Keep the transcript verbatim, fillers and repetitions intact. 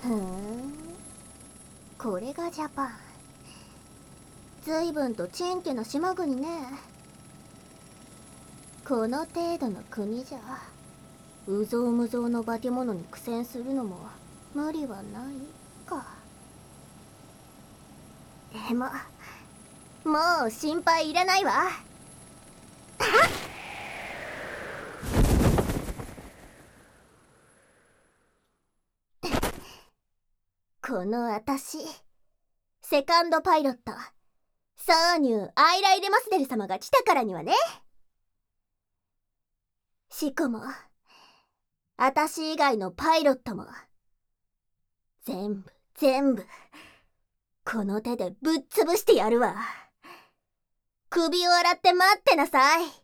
ふーん、これがジャパン。随分とちんけな島国ね。この程度の国じゃうぞうむぞうの化け物に苦戦するのも無理はないか。でももう心配いらないわ。このあたし、セカンドパイロットソーニュー・アイライ・デマスデル様が来たからにはね。しかもあたし以外のパイロットも全部全部この手でぶっ潰してやるわ。首を洗って待ってなさい。